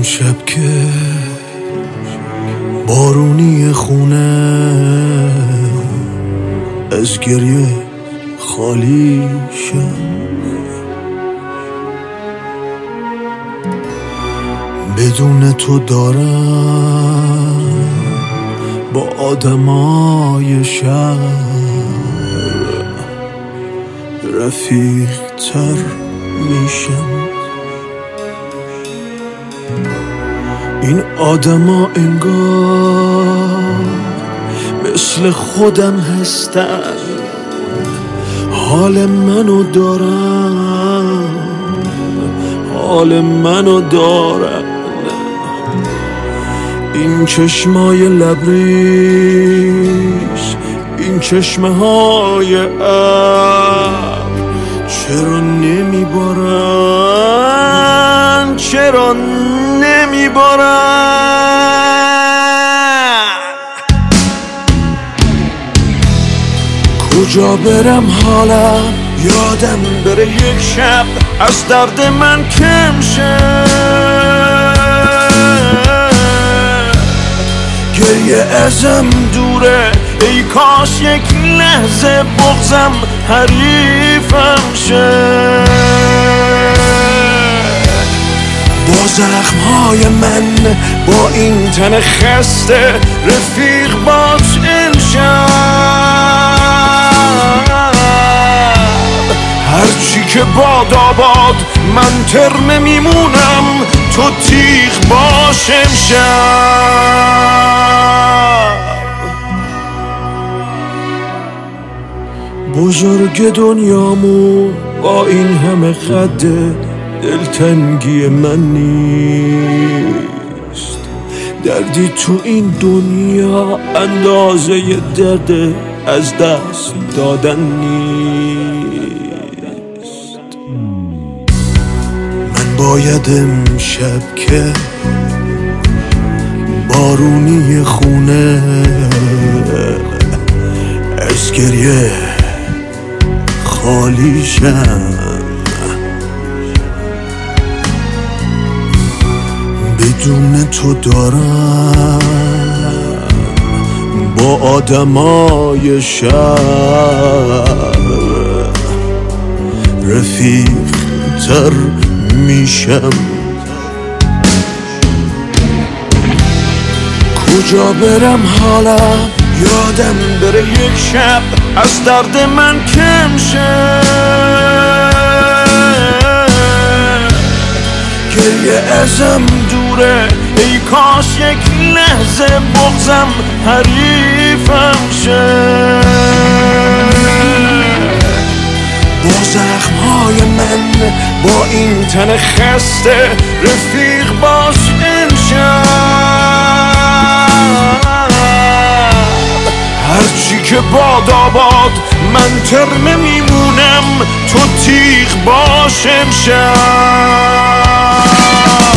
امشب که بارونی خونه از گریه خالی شد، بدون تو دارم با آدمای شهر رفیق تر میشم. این آدما انگار مثل خودم هستن، حال منو دارن، حال منو دارن. این چشمای لبریز، این چشمه های ابر چرا نمیبارن، چرا نمیبارن؟ کجا برم حالم یادم بره یک شب از درد من کم شه، گریه ازم دوره ای کاش یک لحظه بغضم حریفم شه. با زخمهای من با این تن خسته رفیق باش امشب، هرچی که باد آباد من ترمه میمونم، تو تیغ باش امشب. بزرگ دنیامون با این همه خد دلتنگی من نیست، دردی تو این دنیا اندازه درد از دست دادن نیست. من باید امشب که بارونی خونه از گریه خالی شم، بدون تو دارم با آدمای شهر رفیق تر میشم. کجا برم حالم یادم بره یک شب از درد من کم شه، گریه ازم دوره ای کاش یک لحظه بغضم حریفم شه. با زخمهای من با این تن خسته رفیق باش امشب، هرچی که باد آباد من ترمه میمونم، تو تیغ باش امشب.